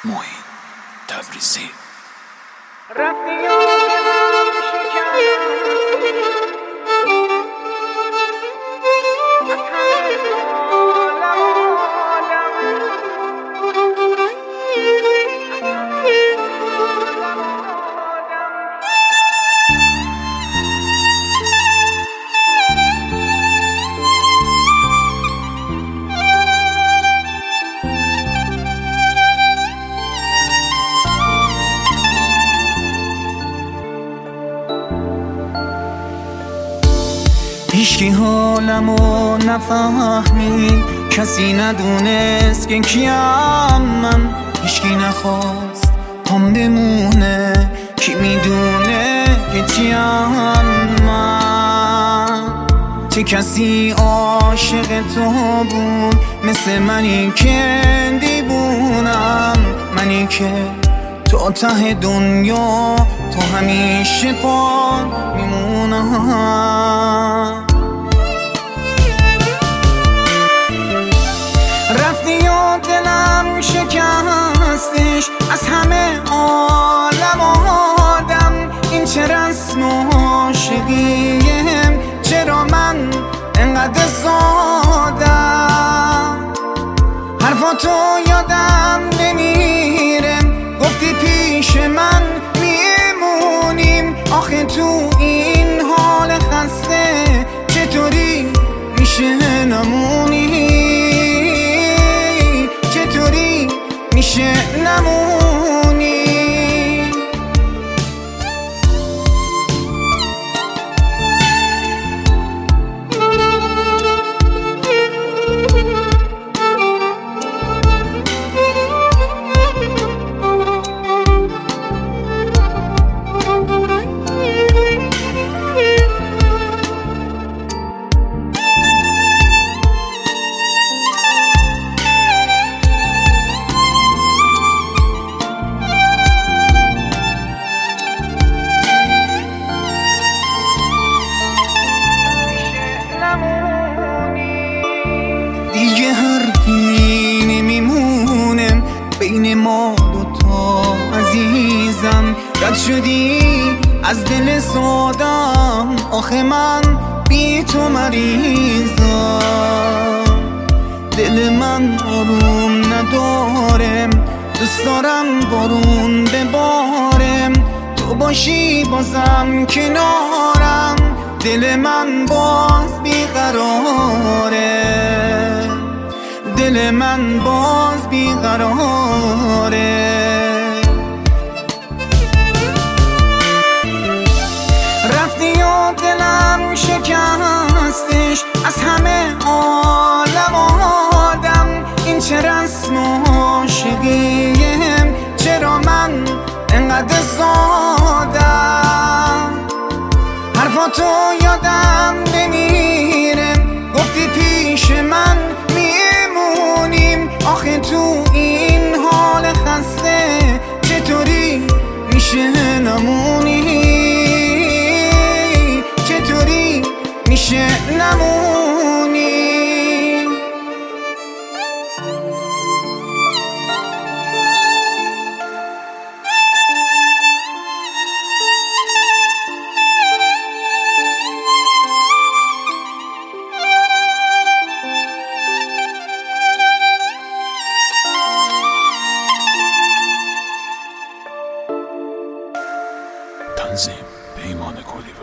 معین تبریزی. رفتی و دلم شکستی از همه عالم هیچکی حالمو نفهمی، کسی ندونست که کیم من. هیچکی نخواست هم بمونه، کی میدونه که چیم من. چه کسی عاشق تو بود مثل منی که دیوونم، منی که تا ته دنیا تا همیشه پا میمونم. رفتی و دلم شکستش از همه عالم آدم. این چه رسم و عاشقیم، چرا من انقدر سادم. حرفاتو یادم نمیره، گفتی پیش من میمونیم. آخه تو این حال خسته چطوری میشه نمونی؟ چطوری میشه نمونی؟ دیگه حرفی نمیمونه بین ما دوتا عزیزم. رد شدی از دل سادم، آخه من بی تو مریضم. دل من آروم ندارم، دوست دارم بارون ببارم، تو باشی بازم کنارم. دل من باز بیقراره، دل من باز بیقراره. رفتی و دلم شکستش از همه عالم آدم. این چه رسم و عاشقیم، چرا من انقدر سادم. حرفاتو یادم نمیره، گفتی پیش من میمونیم. آخه تو این حال خسته چطوری میشه نمونی؟ چطوری میشه نمونی؟ تنظیم پیمان کلیوان.